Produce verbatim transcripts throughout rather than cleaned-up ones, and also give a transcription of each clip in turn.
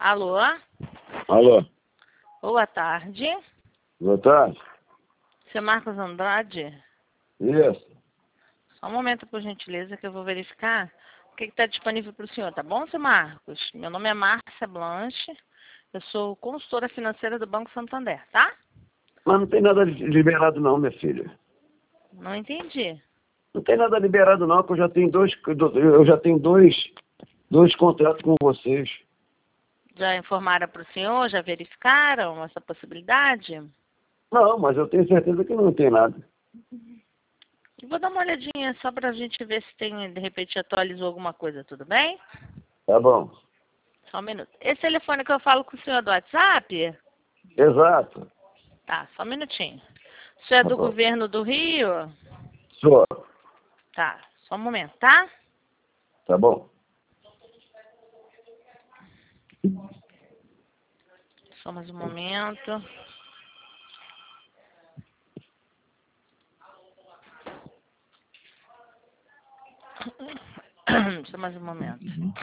Alô? Alô? Boa tarde. Boa tarde. Seu Marcos Andrade? Isso. Só um momento, por gentileza, que eu vou verificar o que está disponível para o senhor, tá bom, seu Marcos? Meu nome é Márcia Blanche, eu sou consultora financeira do Banco Santander, tá? Mas não tem nada liberado não, minha filha. Não entendi. Não tem nada liberado não, que eu já tenho dois, eu já tenho dois, dois contratos com vocês. Já informaram para o senhor? Já verificaram essa possibilidade? Não, mas eu tenho certeza que não tem nada. Vou dar uma olhadinha só para a gente ver se tem, de repente, atualizou alguma coisa, tudo bem? Tá bom. Só um minuto. Esse telefone que eu falo com o senhor é do WhatsApp? Exato. Tá, só um minutinho. O senhor é Tá do bom. governo do Rio? Só. Tá, só um momento, tá? Tá bom. Só mais um momento. Só mais um momento.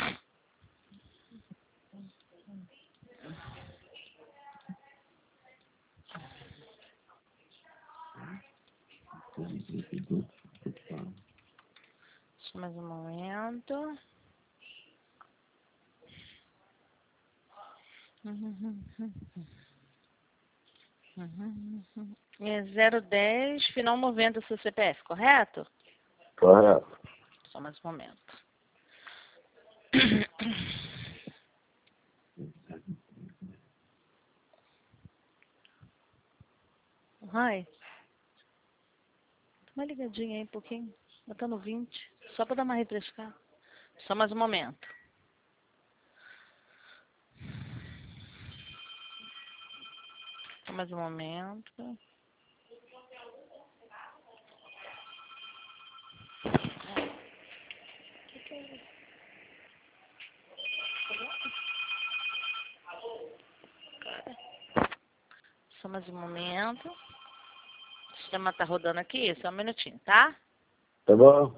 Só mais um momento. É zero dez, final movendo o seu C P F, correto? Correto. Só mais um momento. Ai, dá uma ligadinha aí um pouquinho. Botando vinte, só para dar uma refrescada. Só mais um momento. Só mais um momento. Só mais um momento. O sistema tá rodando aqui, só um minutinho, tá? Tá bom?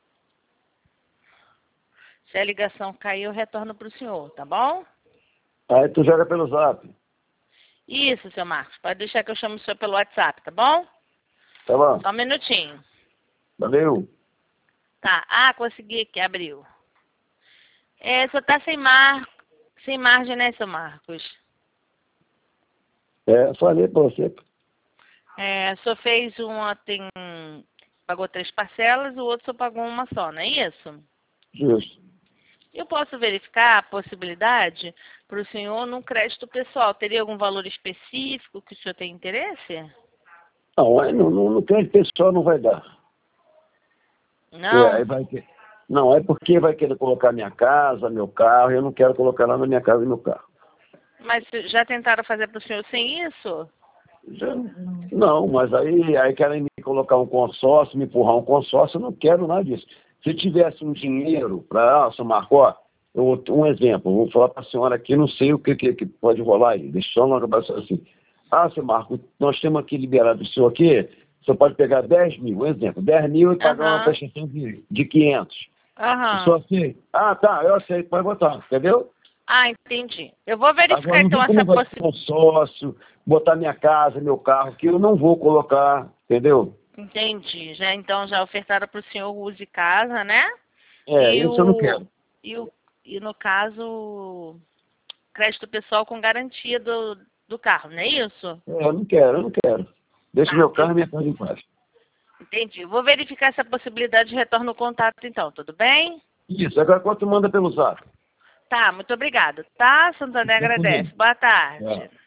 Se a ligação cair, eu retorno para o senhor, tá bom? Aí tu joga pelo zap. Isso, seu Marcos. Pode deixar que eu chamo o senhor pelo WhatsApp, tá bom? Tá bom. Só um minutinho. Valeu. Tá. Ah, consegui aqui, abriu. É, só tá sem mar... sem margem, né, seu Marcos? É, falei pra você. É, o senhor fez uma, tem... pagou três parcelas, o outro só pagou uma só, não é isso? Justo. Eu posso verificar a possibilidade para o senhor num crédito pessoal. Teria algum valor específico que o senhor tem interesse? Não, aí não, não, não crédito pessoal não vai dar. É, aí Não? vai que... Não, é porque vai querer colocar minha casa, meu carro, e eu não quero colocar lá na minha casa e meu carro. Mas já tentaram fazer para o senhor sem isso? Já... Não, mas aí, aí querem me colocar um consórcio, me empurrar um consórcio, eu não quero nada disso. Se eu tivesse um dinheiro para, ah, seu Marco, ó, eu, um exemplo, vou falar para a senhora aqui, não sei o que, que, que pode rolar aí, deixa só uma cabeça assim. Ah, seu Marco, nós temos aqui liberado o senhor aqui, você pode pegar dez mil, um exemplo, dez mil e pagar uma Aham. prestação de, de quinhentos. Só Aham. assim, ah, tá, eu aceito, pode botar, entendeu? Ah, entendi. Eu vou Agora verificar não então vem com essa negócio de possibilidade. consórcio, botar minha casa, meu carro, que eu não vou colocar, entendeu? Entendi. Já então já ofertaram para o senhor o Use Casa, né? É, E isso eu não o quero. e o e no caso crédito pessoal com garantia do do carro, não é isso? É, eu não quero, eu não quero. Deixa Tá. meu carro Eu e minha casa em paz. entendi. Vou verificar essa possibilidade de retorno ao contato então, tudo bem? Isso, agora quanto manda pelo zap? Tá, muito obrigado. Tá? Santander Fica com agradece. Deus. Boa Tchau. tarde.